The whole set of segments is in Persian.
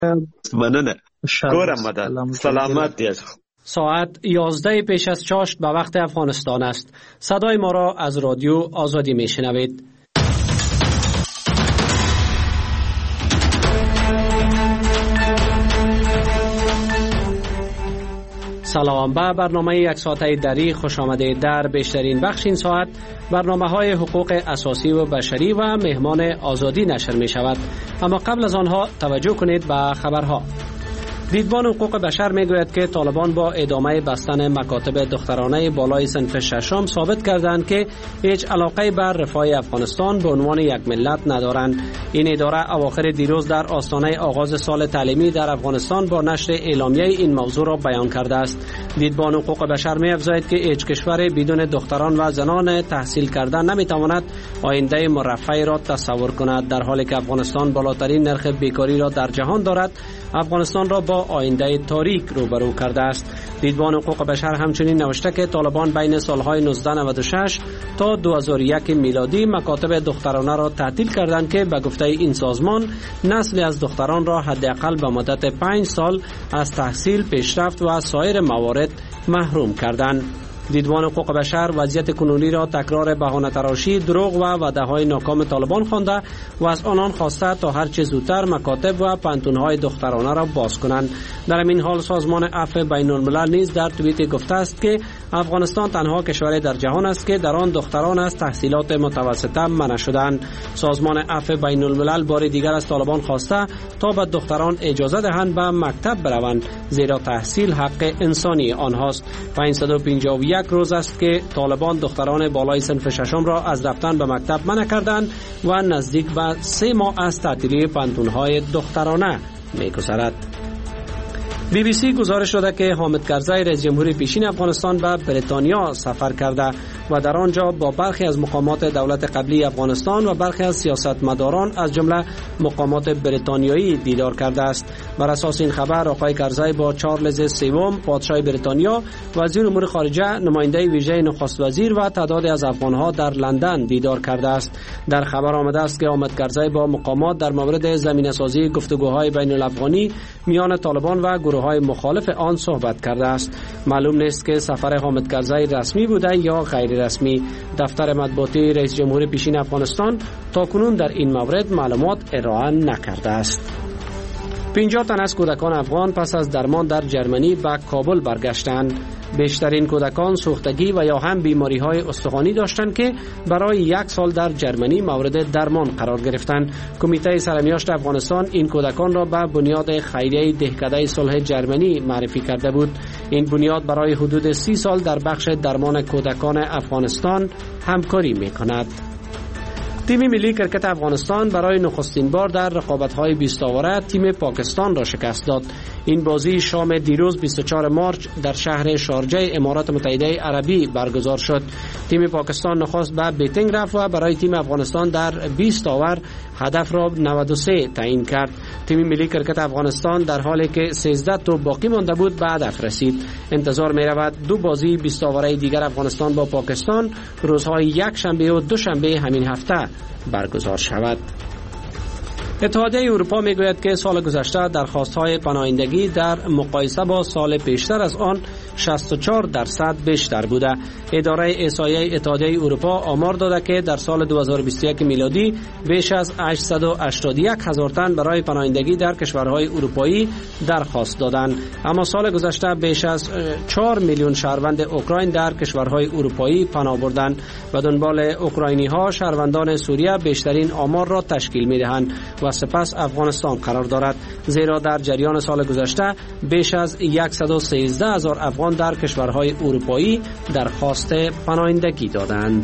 مننه. کورم مدد. سلامت دیز. ساعت 11 پیش از چاشت به وقت افغانستان است. صدای ما را از رادیو آزادی میشنوید. سلام، به برنامه یک ساعته دری خوش آمدید. در بیشترین بخش این ساعت برنامه های حقوق اساسی و بشری و مهمان آزادی نشر می شود. اما قبل از آنها توجه کنید به خبرها. دیدبان حقوق بشر می گوید که طالبان با ادامه بستن مکاتب دخترانه بالای صنف ششم ثابت کردند که هیچ علاقه بر رفاه افغانستان به عنوان یک ملت ندارند. این اداره اواخر دیروز در آستانه آغاز سال تعلیمی در افغانستان با نشر اعلامیه این موضوع را بیان کرده است. دیدبان حقوق بشر می افزاید که هیچ کشور بدون دختران و زنان تحصیل کرده نمی تواند آینده مرفه را تصور کند. در حالی که افغانستان بالاترین نرخ بیکاری را در جهان دارد، افغانستان را با آینده تاریک روبرو کرده است. دیدبان حقوق بشر همچنین نوشته که طالبان بین سالهای 1996 تا 2001 میلادی مکاتب دخترانه را تعطیل کردند که به گفته این سازمان نسلی از دختران را حداقل به مدت 5 سال از تحصیل، پیشرفت و سایر موارد محروم کردند. دیدبان حقوق بشر وضعیت کنونی را تکرار بهانه تراشی، دروغ و وعده‌های ناکام طالبان خوانده و از آنان خواسته تا هر چه زودتر مکاتب و پانتون‌های دخترانه را باز کنند. در این حال سازمان عفو بین‌الملل نیز در توییت گفته است که افغانستان تنها کشور در جهان است که در آن دختران از تحصیلات متوسطه منع شدند. سازمان عفو بین‌الملل بار دیگر از طالبان خواسته تا به دختران اجازه دهند به مکتب بروند، زیرا تحصیل حق انسانی آنهاست. 551 روز است که طالبان دختران بالای صنف ششم را از رفتن به مکتب منع کردند و نزدیک به 3 ماه از تعطیلی پانتون‌های دخترانه می‌گذرد. BBC گزارش داده که حامد کرزی رئیس جمهوری پیشین افغانستان به بریتانیا سفر کرده و در آنجا با برخی از مقامات دولت قبلی افغانستان و برخی از سیاستمداران از جمله مقامات بریتانیایی دیدار کرده است. بر اساس این خبر آقای کرزی با چارلز سوم پادشاه بریتانیا، وزیر امور خارجه، نماینده ویژه نخست وزیر و تعدادی از افغانها در لندن دیدار کرده است. در خبر آمده است که حامد کرزی با مقامات در مورد زمینه‌سازی گفتگوهای بین الافغانی میان طالبان و گروه‌های مخالف آن صحبت کرده است. معلوم نیست که سفر حامد کرزی رسمی بوده یا غیر رسمی. دفتر مطبوعاتی رئیس جمهور پیشین افغانستان تاکنون در این مورد معلومات ارائه نکرده است. 50 تن از کودکان افغان پس از درمان در جرمنی به کابل برگشتند. بیشترین کودکان سوختگی و یا هم بیماری‌های استخوانی داشتند که برای 1 سال در جرمنی مورد درمان قرار گرفتند. کمیته سرمیاشت افغانستان این کودکان را به بنیاد خیریه دهکده صلح جرمنی معرفی کرده بود. این بنیاد برای حدود 30 سال در بخش درمان کودکان افغانستان همکاری می‌کند. تیم ملی کرکت افغانستان برای نخستین بار در رقابت‌های 20 آوره تیم پاکستان را شکست داد. این بازی شام دیروز 24 مارچ در شهر شارجه امارات متحده عربی برگزار شد. تیم پاکستان نخست به بیتینگ رفت و برای تیم افغانستان در 20 آور هدف را 93 تعیین کرد. تیم ملی کرکت افغانستان در حالی که 13 توپ باقی مانده بود به هدف رسید. انتظار می رود 2 بازی 20 آوره دیگر افغانستان با پاکستان روزهای یک شنبه و دوشنبه همین هفته برگزار شود. اتحادیه اروپا میگوید که سال گذشته درخواست‌های پناهندگی در مقایسه با سال پیشتر از آن 64% بیشتر بوده. اداره احصایه اتحادیه اروپا آمار داده که در سال 2021 میلادی بیش از 881,000 تن برای پناهندگی در کشورهای اروپایی درخواست دادند. اما سال گذشته بیش از 4 میلیون شهروند اوکراین در کشورهای اروپایی پناه بردند و دنبال اوکراینی‌ها شهروندان سوریه بیشترین آمار را تشکیل می‌دهند و سپس افغانستان قرار دارد، زیرا در جریان سال گذشته بیش از 113,000 افغان در کشورهای اروپایی درخواست پناهندگی دادند.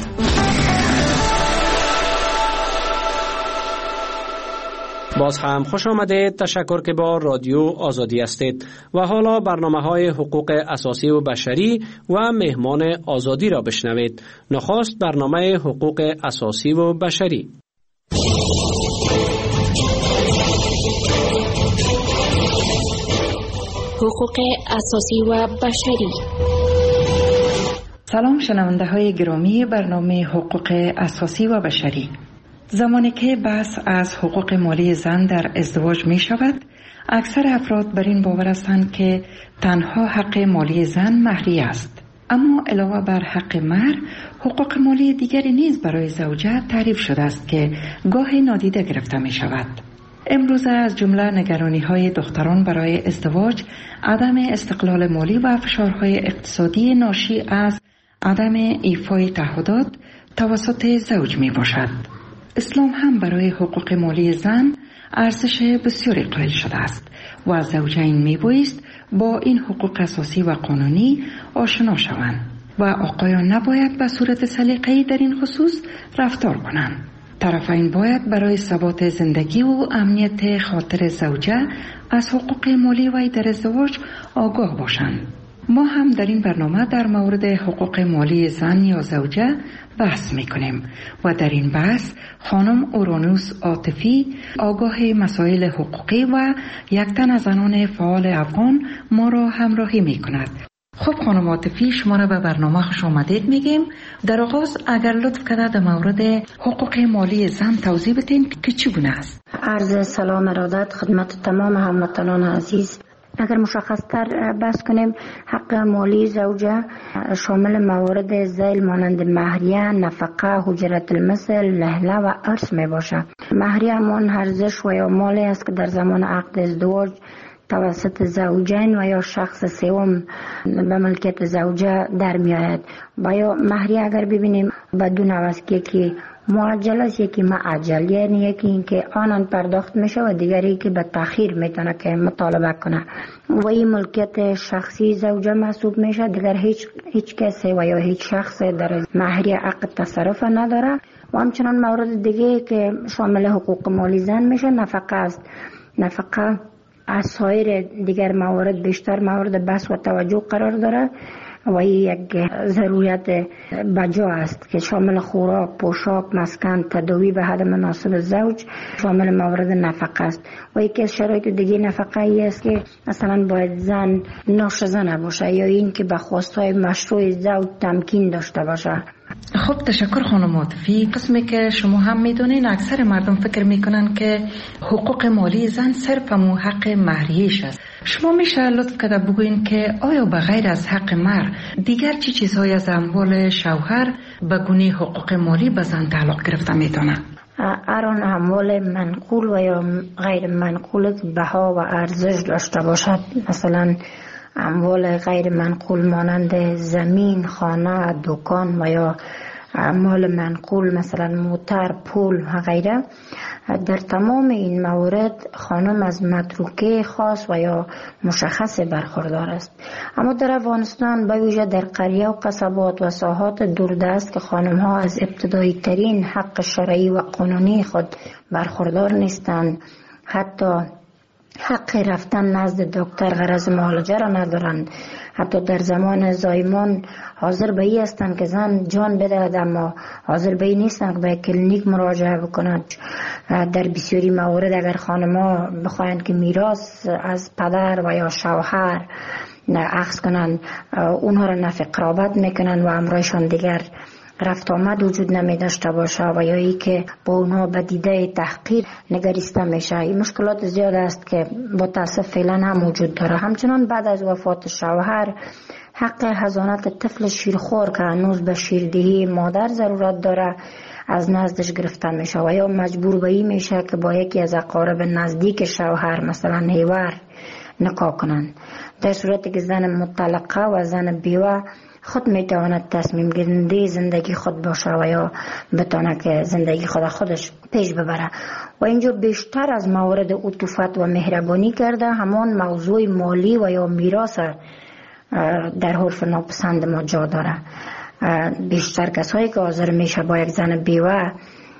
باز هم خوش آمدید. تشکر که با رادیو آزادی هستید و حالا برنامه‌های حقوق اساسی و بشری و مهمان آزادی را بشنوید. نخست برنامه حقوق اساسی و بشری. حقوق اساسی و بشری. سلام شنونده های گرامی برنامه حقوق اساسی و بشری. زمانی که بحث از حقوق مالی زن در ازدواج می شود، اکثر افراد بر این باور هستند که تنها حق مالی زن مهریه است. اما علاوه بر حق مهر، حقوق مالی دیگری نیز برای زوجه تعریف شده است که گاهی نادیده گرفته می شود. امروزه از جمله نگرانی‌های دختران برای ازدواج، عدم استقلال مالی و فشارهای اقتصادی ناشی از عدم ایفای تعهدات توسط زوج می باشد. اسلام هم برای حقوق مالی زن ارزش بسیاری قائل شده است و زوجین می بایست با این حقوق اساسی و قانونی آشنا شوند و آقایان نباید به صورت سلیقه‌ای در این خصوص رفتار کنند. طرفین باید برای ثبات زندگی و امنیت خاطر زوجه از حقوق مالی وی در ازدواج آگاه باشند. ما هم در این برنامه در مورد حقوق مالی زن یا زوجه بحث میکنیم و در این بحث خانم اورانوس عاطفی، آگاه مسائل حقوقی و یک تن از زنان فعال افغان ما را همراهی میکند. خب خانم عاطفی، شما را به برنامه خوش آمدید میگیم. در آغاز اگر لطف کنید در مورد حقوق مالی زن توضیح بدین که چگونه است. عرض سلام ارادت خدمت تمام هموطنان عزیز. اگر مشخص‌تر بحث کنیم، حق مالی زوجه شامل موارد ذیل مانند مهریه، نفقه، اجرت المثل، لهله و ارث می باشد. مهریه همان ارزش و یا مالی است که در زمان عقد ازدواج توسط زوجین و یا شخص سوم به ملکیت زوجه در می آید. و یا مهریه اگر ببینیم بدون است که معجل است، یکی معجل، یعنی یکی این که آنان پرداخت میشه و دیگری که به تأخیر میتونه که مطالبه کنه و این ملکیت شخصی زوجه محسوب میشه. دیگر هیچ کسی و یا هیچ شخص در مهریه عقد تصرف نداره. و همچنان مورد دیگه که شامل حقوق مالی زن میشه نفقه است. نفقه از سایر دیگر موارد بیشتر مورد بحث و توجه قرار داره و یک ضرورت بجا است که شامل خوراک، پوشاک، مسکن، تداوی به حد مناسب زوج شامل موارد نفقه است. و یکی از شرایط دیگه نفقه ای است که مثلا باید زن ناشزه نباشه یا این که به خواستهای مشروع زوج تمکین داشته باشه. خب تشکر خانم عاطفی. قسمی که شما هم میدونین اکثر مردم فکر میکنن که حقوق مالی زن صرف حق مهریه‌اش است. شما میشه لطف کرده بگوین که آیا به غیر از حق مهر دیگر چی چیزهای از اموال شوهر به گونه حقوق مالی به زن تعلق گرفته میتونه؟ آن اموال منقول و یا غیر منقول بها و ارزش داشته باشد. مثلا اموال غیر منقول مانند زمین، خانه، دکان و یا اموال منقول مثلا موتر، پول و غیره. در تمام این موارد خانم از متروکه خاص و یا مشخص برخوردار است. اما در افغانستان به ویژه در قریه و قصبات و ساحات دوردست که خانم ها از ابتدایی ترین حق شرعی و قانونی خود برخوردار نیستند، حتی حق رفتن نزد دکتر غرض معالجه را ندارند. حتی در زمان زایمان حاضر به این هستند که زن جان بدهد اما حاضر به این نیستند که به کلینیک مراجعه بکنند. در بسیاری موارد اگر خانم‌ها بخواهند که میراث از پدر و یا شوهر اخذ کنند، اونها را نفی قرابت میکنند و امرایشان دیگر رفت آمد وجود نمی داشته باشه و یا ای که با اونها به دیده تحقیر نگریسته میشه. این مشکلات زیاد است که با تاسف فعلا هم وجود داره. همچنان بعد از وفات شوهر حق حضانت طفل شیرخوار که هنوز به شیردهی مادر ضرورت داره از نزدش گرفته میشه و یا مجبور به این میشه که با یکی از اقارب نزدیک شوهر مثلا هیور نکاح کنند. در صورتی که زن مطلقه و زن بیوه خود میتواند تصمیم گیرنده زندگی خود باشه و یا بتونه که زندگی خودش پیش ببره. و اینجا بیشتر از موارد عطوفت و مهربانی کرده همان موضوع مالی و یا میراث در حرف ناپسند ما جا داره. بیشتر کسایی که حاضر میشه با یک زن بیوه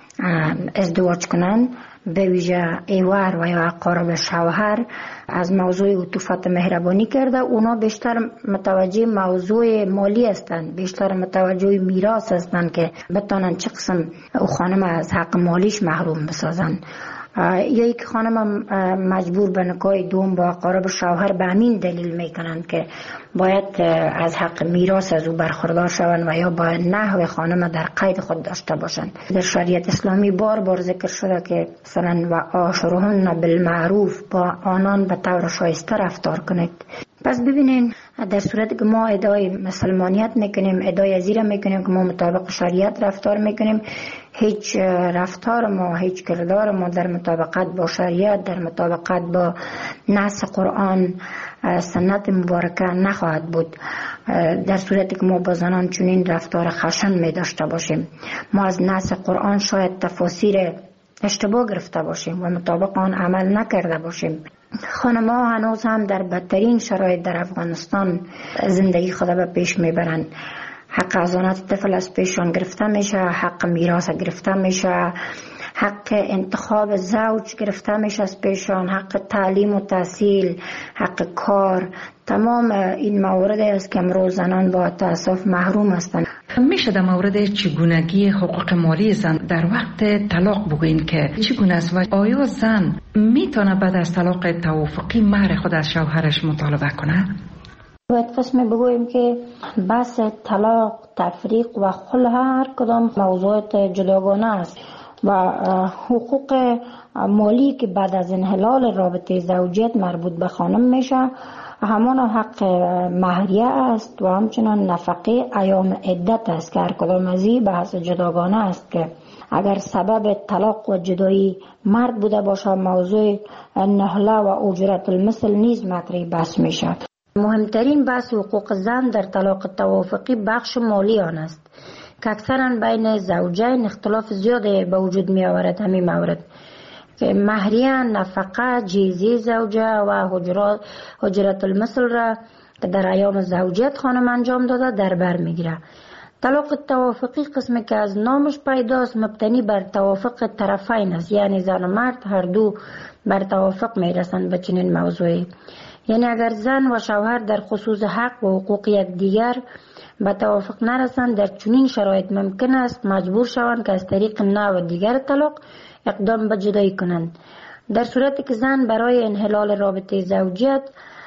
ازدواج کنن، به ویژه ایوار و یا اقارب شوهر، از موضوع عطوفت مهربانی کرده. اونا بیشتر متوجه موضوع مالی هستند، بیشتر متوجه میراث هستند که بتونن چه قسم او خانم از حق مالیش محروم بسازن. یا یک خانم مجبور به نکاح دوم با اقارب شوهر به همین دلیل میکنند که باید از حق میراث از او برخوردار شوند و یا باید نحو خانم در قید خود داشته باشند. در شریعت اسلامی بار بار ذکر شده که مثلا و عاشرهن بالمعروف، با آنان به طور شایسته رفتار کنید. پس ببینین در صورتی که ما ادعای مسلمانیت میکنیم، ادعای ازیره میکنیم که ما مطابق شریعت رفتار میکنیم، هیچ رفتار ما، هیچ کردار ما در مطابقت با شریعت، در مطابقت با نص قرآن سنت مبارکه نخواهد بود. در صورتی که ما با زنان چنین رفتار خشن می داشته باشیم، ما از نص قرآن شاید تفاسیر اشتباه گرفته باشیم و مطابق آن عمل نکرده باشیم. خانم‌ها هنوز هم در بدترین شرایط در افغانستان زندگی خود به پیش میبرند. حق حضانت طفل از پیشان گرفته میشه، حق میراث گرفته میشه، حق انتخاب زوج گرفته میشه از پیشان، حق تعلیم و تحصیل، حق کار. تمام این موارد است که امروز زنان با تأسف محروم هستند. میشه در مورد چگونگی حقوق مالی زن در وقت طلاق بگوین که چگونه است و آیا زن میتونه بعد از طلاق توافقی مهر خود از شوهرش مطالبه کنه؟ باید قسم بگوییم که بحث طلاق، تفریق و خلع هر کدام موضوعات جداگانه است و حقوق مالی که بعد از انحلال رابطه زوجیت مربوط به خانم میشه همان حق مهریه است و همچنان نفقه ایام عدت است که هر کدام از این بحث جداگانه است که اگر سبب طلاق و جدایی مرد بوده باشه موضوع نهله و اجرت المثل نیز مطرح بحث میشه. مهمترین بحث حقوق زن در طلاق توافقی بخش مالی آن است که اکثرا بین زوجین اختلاف زیادی به وجود می آورد. همین مورد که مهریه، نفقه، جیزی زوجه و حجرت المثل را که در ایام زوجیت خانم انجام داده در بر می گیره. طلاق توافقی قسمی که از نامش پیداست مبتنی بر توافق طرفین است، یعنی زن و مرد هر دو بر توافق می رسند به چنین موضوعی. یعنی اگر زن و شوهر در خصوص حق و حقوق یکدیگر به توافق نرسند، در چنین شرایط ممکن است مجبور شوند که از طریق نوع دیگر طلاق اقدام به جدایی کنند. در صورتی که زن برای انحلال رابطه زوجیت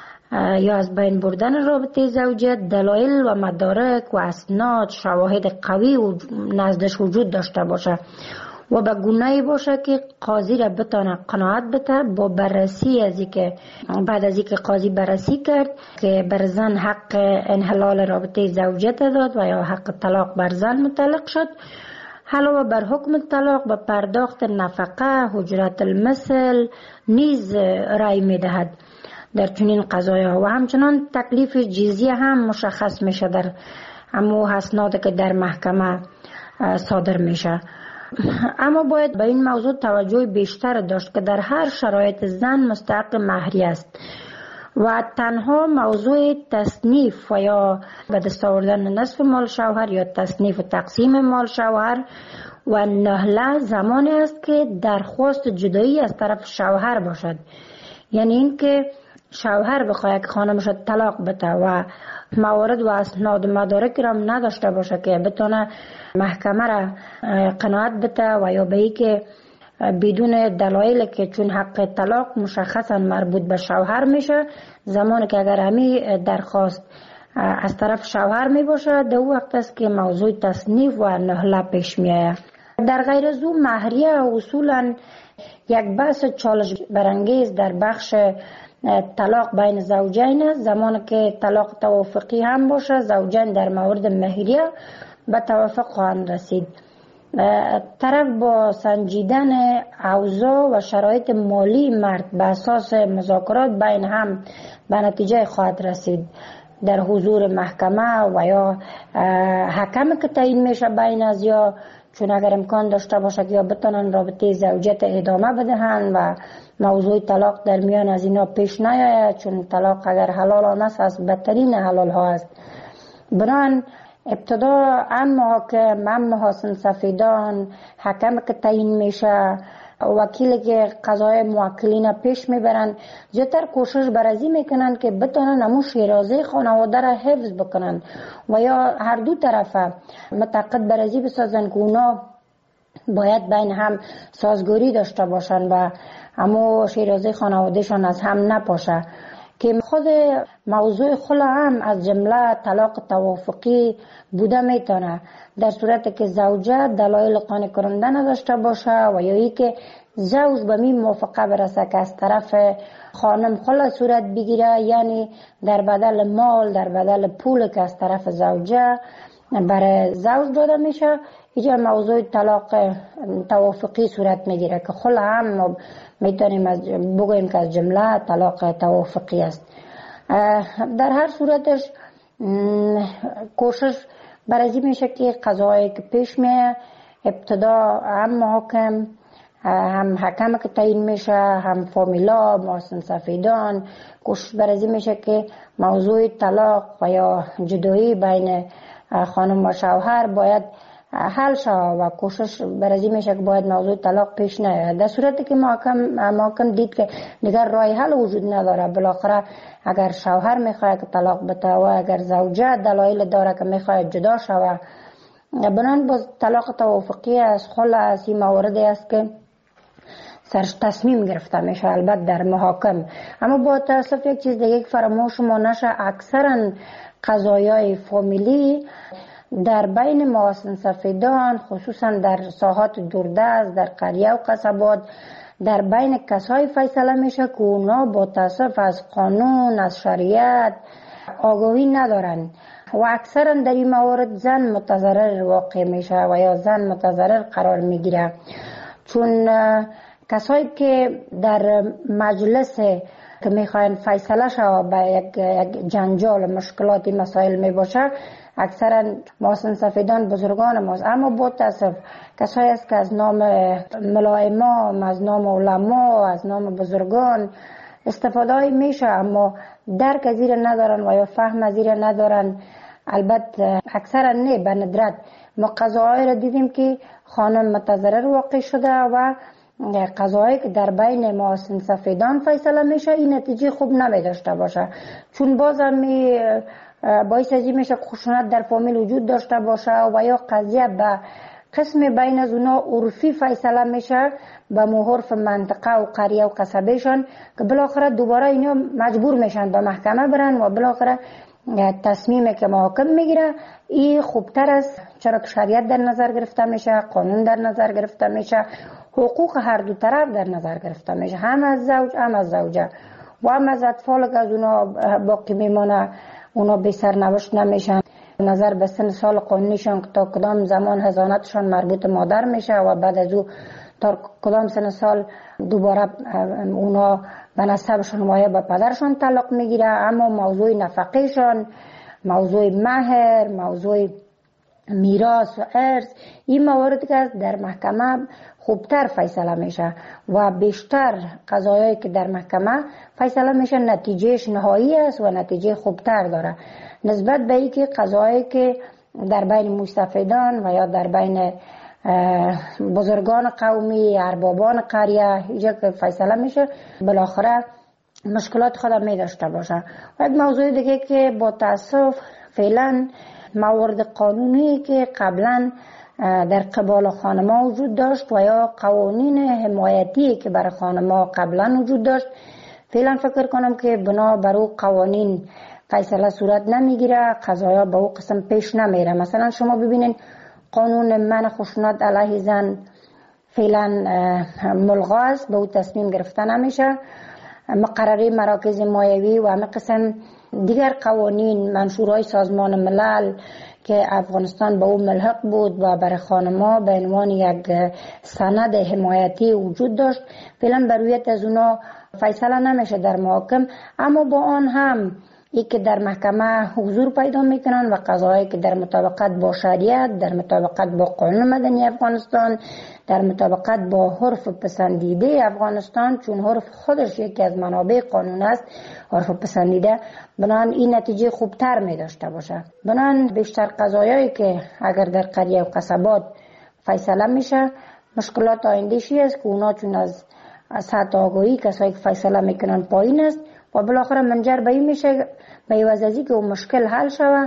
یا از بین بردن رابطه زوجیت دلایل و مدارک و اسناد شواهد قوی و نزدش وجود داشته باشه و به گونه‌ای باشه که قاضی را بتونه قناعت بده با بررسی از اینکه بعد از اینکه قاضی بررسی کرد که بر زن حق انحلال رابطه زوجیت داد و یا حق طلاق بر زن متعلق شد، علاوه بر حکم طلاق به پرداخت نفقه، حجرت المثل نیز رأی میدهد در چنین قضایا و همچنان تکلیف جزیه هم مشخص میشه در امو اسناد که در محکمه صادر میشه. اما باید به این موضوع توجه بیشتر داشت که در هر شرایط زن مستحق مهریه است و تنها موضوع تصنیف و یا به دست آوردن نصف مال شوهر یا تصنیف و تقسیم مال شوهر و نهله زمانی است که درخواست جدایی از طرف شوهر باشد. یعنی این که شوهر بخواهد که خانمش طلاق بده و موارد و اسناد و مدارک را نداشته باشه که بتونه محکمه را قناعت بده و یا به ای که بدون دلایل که چون حق طلاق مشخصا مربوط به شوهر میشه، زمانی که اگر همی درخواست از طرف شوهر می باشه در وقت است که موضوع تصنیف و نهله پیش میآید. در غیر از او مهریه اصولا یک بحث چالش برانگیز در بخش طلاق بین زوجین است. زمانی که طلاق توافقی هم باشه زوجین در مورد مهریه به توافق خواهند رسید. طرف با سنجیدن اوضاع و شرایط مالی مرد به اساس مذاکرات بین هم به نتیجه خواهد رسید در حضور محکمه و یا حکم که تعیین میشه بین از یا چون اگر امکان داشته باشه که یا بتونن رابطه زوجیت ادامه بدهن و موضوع طلاق در میان از اینا پیش نیاید، چون طلاق اگر حلال آنست از بدترین حلال ها است. بران ابتدا محاکم محاسن سفیدان حکم که تعیین میشه وکیلی که قضای موکلین پیش میبرن زیادتر کوشش برازی میکنن که بتونن همون شیرازه خانواده را حفظ بکنن و یا هر دو طرفه متعاقد برازی بسازن که اونا باید بین هم سازگاری داشته باشن و همو شیرازه خانوادهشان از هم نپاشه، که خود موضوع خلع هم از جمله طلاق توافقی بوده میتونه، در صورتی که زوجه دلایل قانع کننده نداشته باشه و یا ای که زوج به می موافقه برسه که از طرف خانم خلع صورت بگیره، یعنی در بدل مال، در بدل پول که از طرف زوجه برای زوج داده میشه، اینجا موضوع طلاق توافقی صورت میگیره که خلع هم میتونیم بگوییم که از جمله طلاق توافقی است. در هر صورتش کوشش برای میشه که قضایی که پیش میه ابتدا هم محاکم، هم حکم که تعیین میشه، هم فامیلا، محسن سفیدان، کوشش برای میشه که موضوع طلاق و یا جدایی بین خانم و شوهر باید حل شود و کوشش برای میشه که باید موضوع طلاق پیش نیاید. در صورتی که محکم دید که دیگر راه حل وجود نداره، بالاخره اگر شوهر میخواد که طلاق بده و اگر زوجه دلایل داره که میخواد جدا شود، بنان باز طلاق توافقی از خلع از این مواردی است که سرش تصمیم گرفته میشه، البته در محاکم. اما با تاسف یک چیز دیگه فراموش ما نشه، اکثرا قضایای فامیلی در بین محسن سفیدان، خصوصا در ساحات دوردست، در قریه و قصبات، در بین کسای فیصله میشه که اونا با تاسف از قانون، از شریعت آگاهی ندارن و اکثرا در این موارد زن متضرر واقع میشه و یا زن متضرر قرار میگیره، چون کسایی که در مجلس که میخواین فیصله شود به یک جنجال مشکلاتی مسائل میباشه، اکثرا محسن سفیدان بزرگان ماست. اما با تاسف کسایی است که از نام ملائمام، از نام علما، از نام بزرگان استفاده میشه، اما درک از زیر ندارن و یا فهم از زیر ندارن. البته اکثرا نه، به ندرت ما قضاهای را دیدیم که خانم متضرر واقع شده و قضایی که در بین محسن سفیدان فیصله میشه این نتیجه خوب نمی داشته باشه، چون بازم باعث ازی میشه خشونت در فامیل وجود داشته باشه و یا قضیه به قسم بین از اونا عرفی فیصله میشه به محرف منطقه و قریه و قصبهشان، که بالاخره دوباره اینا مجبور میشن به محکمه برن و بالاخره تصمیمی که محاکم میگیره این خوبتر است، چرا که شریعت در نظر گرفته میشه، قانون در نظر گرفته میشه، حقوق هر دو طرف در نظر گرفته میشه، هم از زوج هم از زوجه و هم از اطفال که از اونا باقی میمانه، اونا بی سرنوشت نمیشن. نظر به سن سال قانونیشان که تا کدام زمان حضانتشان مربوط مادر میشه و بعد از او تا کدام سن سال دوباره اونا به نسبشان و یا به پدرشان تعلق میگیره. اما موضوع نفقهشان، موضوع مهر، موضوع میراث و ارث، این مواردی که در محکمه خوبتر فیصله میشه و بیشتر قضایایی که در محکمه فیصله میشه نتیجهش نهایی است و نتیجه خوبتر داره نسبت به اینکه قضایایی که در بین مستفیدان و یا در بین بزرگان قومی، اربابان قریه اینجا که فیصله میشه بالاخره مشکلات خود می داشته باشه. و یک موضوع دیگه که با تاسف فعلا موارد قانونی که قبلا در قبال خانما وجود داشت و یا قوانین حمایتی که برای خانما قبلا وجود داشت، فعلا فکر کنم که بنا بر او قوانین فیصله صورت نمیگیره، قضایا به او قسم پیش نمیره. مثلا شما ببینین قانون منع خشونت علیه زن فعلا ملغا است، به او تصمیم گرفته نمیشه. مقرره مراکز مایوی و همه قسم دیگر قوانین منشورهای سازمان ملل که افغانستان به او ملحق بود و برای خانما به عنوان یک سند حمایتی وجود داشت، فعلا بر رویت از اونا فیصله نمیشه در محاکم. اما با آن هم ای که در محکمه حضور پیدا میکنن و قضایی که در مطابقت با شریعت، در مطابقت با قانون مدنی افغانستان، در مطابقت با حرف پسندیده افغانستان، چون حرف خودش یکی از منابع قانون است، حرف پسندیده، بنان این نتیجه خوبتر می داشته باشه. بنان بیشتر قضایایی که اگر در قریه و قصبات فیصله میشه، مشکلات آینده‌شی است که اونا چون از سطح آگاهی کسایی که فیصله میکنن پایین است و بالاخره منجر به این میشه به عوض از اینکه اون مشکل حل شود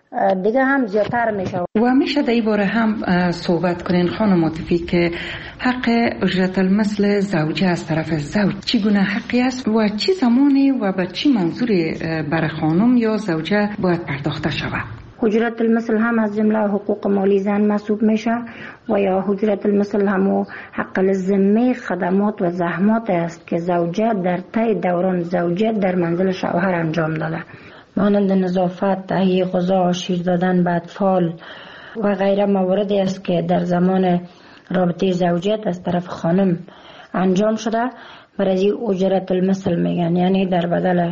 دیگه هم زیادتر میشه. و میشه در این باره هم صحبت کنین خانم عاطفی که حق اجرت المثل زوجه از طرف زوج چگونه حقی است و چه زمانی و به چه منظوری برای خانم یا زوجه باید پرداخته شود؟ اجرت المثل هم از جمله حقوق مالی زن محسوب میشه و یا اجرت المثل هم حق الذمه خدمات و زحمات است که زوجه در طی دوران زوجیت در منزل شوهر انجام داده، مانند نظافت، تهیه غذا، شیر دادن به اطفال و غیره مواردی است که در زمان رابطه زوجیت از طرف خانم انجام شده. برای اجرت المثل میگن، یعنی در بدل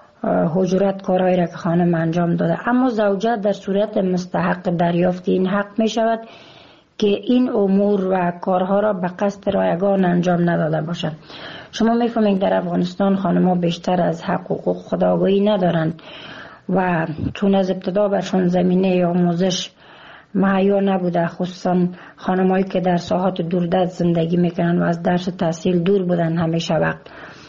اجرت کارهایی را که خانم انجام داده. اما زوجه در صورت مستحق دریافت این حق می شود که این امور و کارها را به قصد رایگان انجام نداده باشد. شما میفهمید در افغانستان خانم‌ها بیشتر از حق و حقوق خودآگاهی ندارند و چون از ابتدا برشان زمینه آموزش مهیا نبوده، خصوصا خانم‌هایی که در ساحات دوردست زندگی میکنن و از درس تحصیل دور بودن همیشه وقت.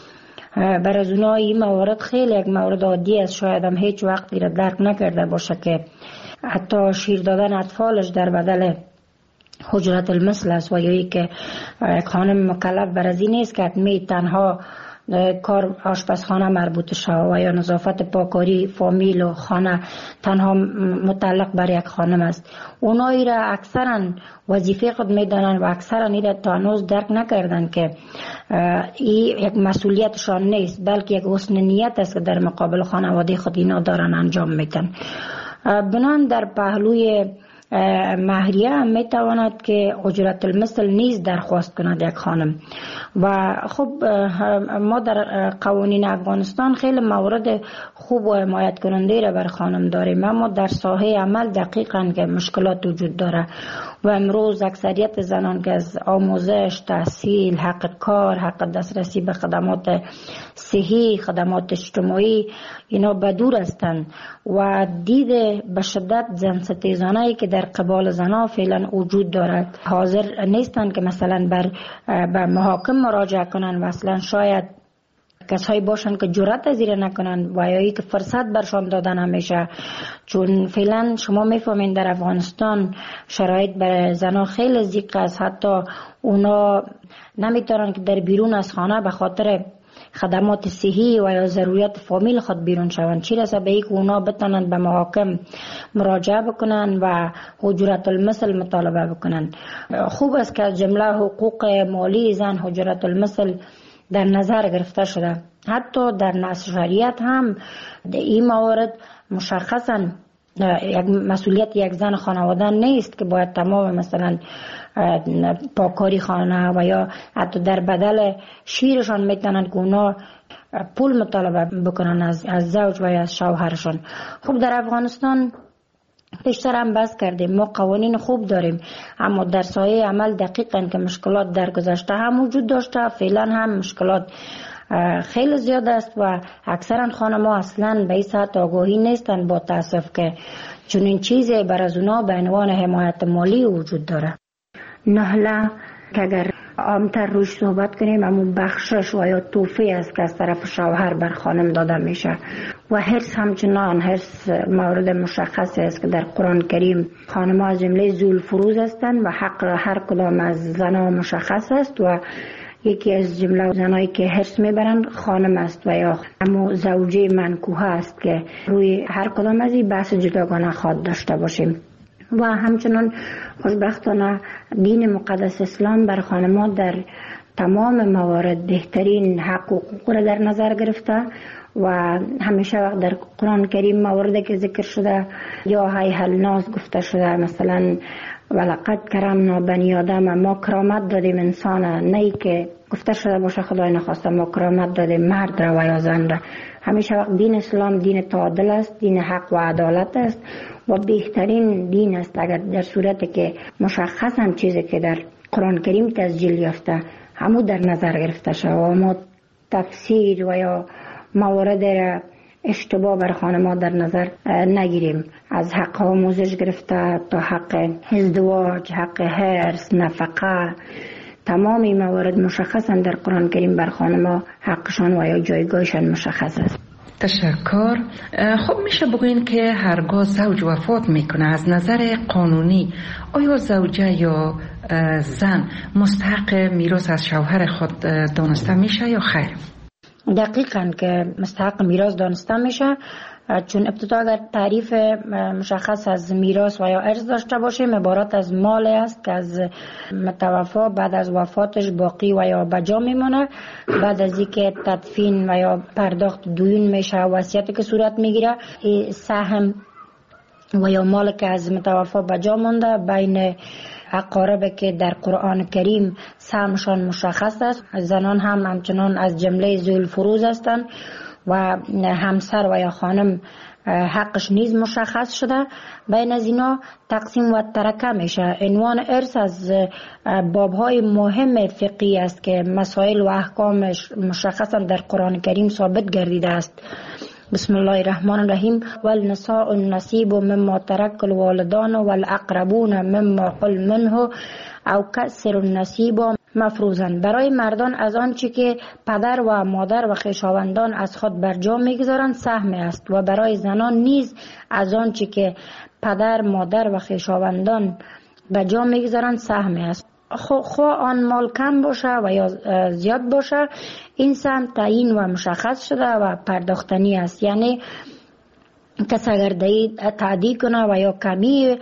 برای از اونها این موارد خیلی یک مورد عادی است، شاید هم هیچ وقتی را درک نکرده باشه که حتی شیر دادن اطفالش در بدل اجرت المثل است و یا که خانم مکلف بر از این نیست که حتمی تنها کار آشپزخانه مربوط شود و یا نظافت پاکاری فامیل و خانه تنها متعلق بر یک خانم است. اونایی را اکثرا وظیفه خود میدانند و اکثرا این را تا هنوز درک نکردن که این یک مسئولیتشان نیست، بلکه یک حسن نیت است که در مقابل خانواده خود اینا دارن انجام میدن. بنان در پهلوی مهریه هم میتواند که اجرت المثل نیز درخواست کند یک خانم. و خب ما در قوانین افغانستان خیلی موارد خوب و حمایت کننده را بر خانم داریم، اما در ساحه عمل دقیقاً که مشکلات وجود داره و امروز اکثریت زنان که از آموزش، تحصیل، حق کار، حق دسترسی به خدمات صحی، خدمات اجتماعی اینا بدور هستند و دید به شدت زن ستیزانه‌ای که در قبال زنها فعلا وجود دارد حاضر نیستند که مثلا به محاکم مراجعه کنند و اصلا شاید کسایی باشند که جرأت از این نکنند و یا که فرصت برشان دادن همیشه. چون فعلا شما میفهمین در افغانستان شرایط برای زنها خیلی ضیق است، حتی اونا نمیتونن که در بیرون از خانه به خاطر خدمات صحی و یا ضروریات فامیل خود بیرون شوند، چی رسه به اینکه اونا بتونن به محاکم مراجعه بکنن و اجرت المثل مطالبه بکنن. خوب است که از جمله حقوق مالی زن اجرت المثل در نظر گرفته شده. حتی در نص شریعت هم این موارد مشخصا یک مسئولیت یک زن خانواده نیست که باید تمام مثلا پاکاری خانه و یا حتی در بدل شیرشان میتونن که اونا پول مطالبه بکنن از زوج و یا از شوهرشان. خب در افغانستان پیشتر هم بحث کردیم، ما قوانین خوب داریم، اما در سایه عمل دقیقاً که مشکلات در گذشته هم وجود داشته، فعلا هم مشکلات خیلی زیاد است و اکثرا خانم‌ها اصلا به این سطح آگاهی نیستند با تاسف که چنین چیزی بر از اونا به عنوان حمایت مالی وجود داره. نهله که اگر عامتر روش صحبت کنیم همون بخشش و یا توفی است که از طرف شوهر بر خانم داده میشه و حرص همچنان حرص مورد مشخصی است که در قرآن کریم خانم‌ها از جمله ذوالفروض هستند و حق هر کدام از زنها مشخص است و یکی از جمله زنایی که حرص میبرند خانم است و یا همون زوجه منکوحه است که روی هر کدام از این بحث جداگانه خواهد داشته باشیم. و همچنان خوشبختانه دین مقدس اسلام بر خانم‌ها در تمام موارد بهترین حق و حقوق را در نظر گرفته و همیشه وقت در قرآن کریم مواردی که ذکر شده یا هیهل ناز گفته شده، مثلا ولقد کرمنا بنی آدم، ما کرامت دادیم انسان، نه که گفته شده باشه خدای نخواسته ما کرامت دادیم مرد را و یا زن را. همیشه وقت دین اسلام دین تعادل است، دین حق و عدالت است و بهترین دین است اگر در صورتی که مشخصا چیزی که در قرآن کریم تسجیل یافته همو در نظر گرفته شد و ما تفسیر و یا موارد را اشتباه بر خانم‌ها در نظر نگیریم، از حق آموزش گرفته تا حق ازدواج، حق حرص، نفقه، تمام این موارد مشخصا در قرآن کریم بر خانم‌ها حقشان و یا جایگاهشان مشخص است. تشکر. خب میشه بگوین که هرگاه زوج وفات میکنه از نظر قانونی آیا زوجه یا زن مستحق میراث از شوهر خود دانسته میشه یا خیر؟ دقیقاً که مستحق میراث دانسته میشه، چون ابتدا اگر تعریف مشخص از میراث و یا ارث داشته باشیم عبارت از مال است که از متوفا بعد از وفاتش باقی و یا بجا میمونه، بعد از اینکه تدفین و یا پرداخت دیون میشه وصیتی که صورت میگیره، سهم و یا مال که از متوفا بجا مونده بین اقارب که در قرآن کریم سهمشان مشخص است. زنان هم همچنان از جمله ذوی الفروض هستند و همسر و یا خانم حقش نیز مشخص شده. بین از اینا تقسیم و ترکه میشه. عنوان ارث از بابهای مهم فقهی است که مسائل و احکامش مشخصا در قرآن کریم ثابت گردیده است. بسم الله الرحمن الرحیم. والنساء النصیب مما ترک الوالدان والاقربون مما قل منه او کسر النصیب مفروضاً. برای مردان از آنچه که پدر و مادر و خویشاوندان از خود بر جا میگذارند سهم است و برای زنان نیز از آنچه که پدر مادر و خویشاوندان بر جا میگذارند سهم است. خواه آن مال کم باشه و یا زیاد باشه، این سهم تعیین و مشخص شده و پرداختنی است. یعنی کسی اگر تعدی کنه و یا کمی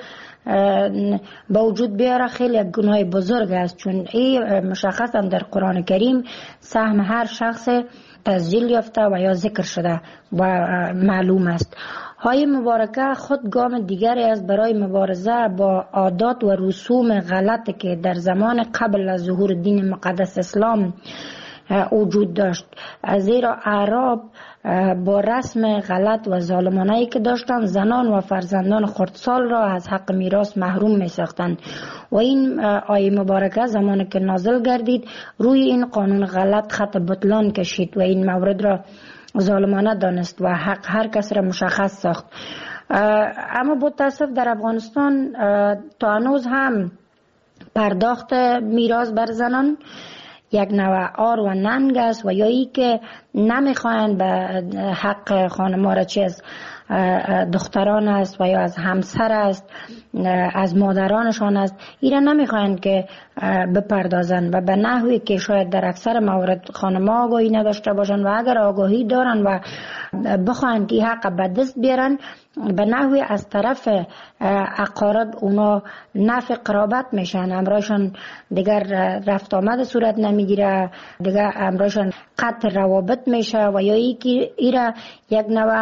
با وجود بیاره خیلی گناه بزرگ است، چون این مشخصا در قرآن کریم سهم هر شخص تسجیل یافته و یا ذکر شده و معلوم است. های مبارکه خود گام دیگری است برای مبارزه با عادات و رسوم غلط که در زمان قبل از ظهور دین مقدس اسلام وجود داشت. زیرا اعراب با رسم غلط و ظالمانه‌ای که داشتند زنان و فرزندان خردسال را از حق میراث محروم می ساختند و این آیه مبارکه زمانی که نازل گردید روی این قانون غلط خط بطلان کشید و این مورد را ظالمانه دانست و حق هر کس را مشخص ساخت. اما با تاسف در افغانستان تا هنوز هم پرداخت میراث بر زنان یک نوع آر و ننگ است و یا ای که نمیخواهند به حق خانما را چه از دختران است و یا از همسر است از مادرانشان است ایران نمیخواهند که بپردازند و به نحوی که شاید در اکثر موارد خانما آگاهی نداشته باشند و اگر آگاهی دارند و بخواهند که حق به دست بیارن به نحوی از طرف اقارب اونا نفع قرابت میشن، امرایشان دیگر رفت آمد صورت نمیگیره، دیگر امرایشان قطع روابط میشه و یا یکی ایره یک نوع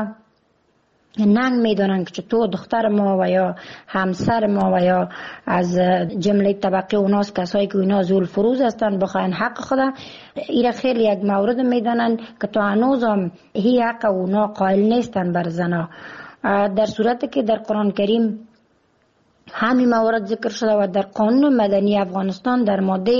ننگ میدانن که تو دختر ما و یا همسر ما و یا از جمله طبقه اوناست کسایی که اینا ذو الفروض هستن بخواین حق خدا ایره خیلی یک مورد میدانن که تو هنوزم هی حق اونا قائل نیستن بر زنا، در صورتی که در قرآن کریم همین موارد ذکر شده و در قانون مدنی افغانستان در ماده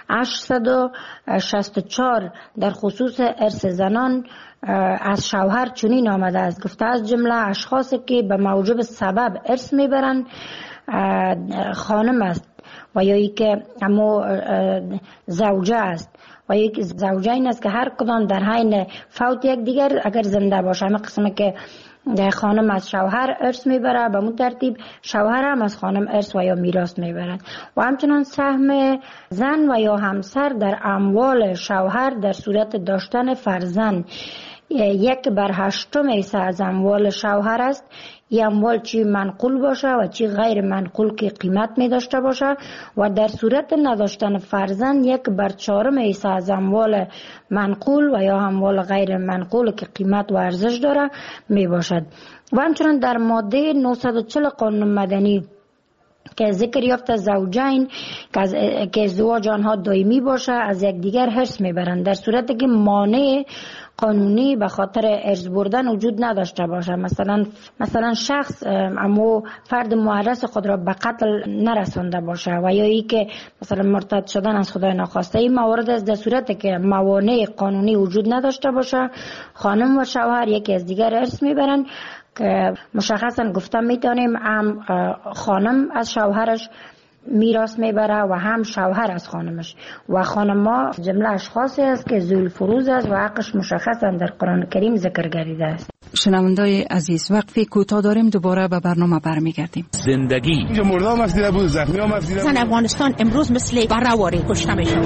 864 در خصوص ارث زنان از شوهر چنین آمده است گفته از جمله اشخاصی که به موجب سبب ارث میبرند خانم است و یا ای که اما زوجه است و یک زوجه این است که هر کدام در حین فوت یک دیگر اگر زنده باشه، همه قسمه که خانم از شوهر ارث میبره به اون ترتیب شوهر هم از خانم ارث و یا میراث میبرند و همچنان سهم زن و یا همسر در اموال شوهر در صورت داشتن فرزند 1/8 حصه از اموال شوهر است. این اموال چی منقول باشه و چی غیر منقول که قیمت می داشته باشه و در صورت نداشتن فرزند 1/4 حصه از اموال منقول و یا اموال غیر منقول که قیمت و ارزش داره می باشد. و همچنان در ماده 940 قانون مدنی که ذکر یافته زوجین که ازدواج آنها دائمی باشه از یکدیگر حرص میبرند در صورتی که مانع قانونی به خاطر ارث بردن وجود نداشته باشه، مثلا شخص اما فرد معرض خود را به قتل نرسانده باشه و یا ای که مثلا مرتد شدن از خدای ناخواسته. این موارد است در صورتی که موانع قانونی وجود نداشته باشه خانم و شوهر یکی از دیگر ارث میبرند که مشخصا گفتم میتونیم خانم از شوهرش میراث میبره و هم شوهر از خانمش. و خانما جمله اشخاصی است که ذوال فروض است و حقش مشخصا در قرآن کریم ذکر گردیده است. شنوندای عزیز، وقفی کوتاه داریم، دوباره به برنامه برمیگردیم. زندگی مردم مسئله بود، زخمی ها مسئله بود. افغانستان امروز مثل برآوری کشته میشن.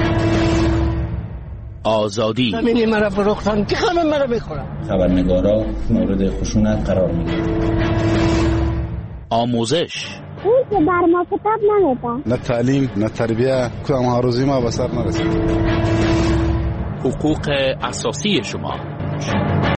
آزادی زمین مرا فروختن، که همه مرا میخورن. خبرنگارا مورد خشونت قرار میگیرن. آموزش اون که بر ما کتاب نمیده، نه تعلیم نه تربیه، کدام هاروزی ما به سر نرسید. حقوق اساسی شما.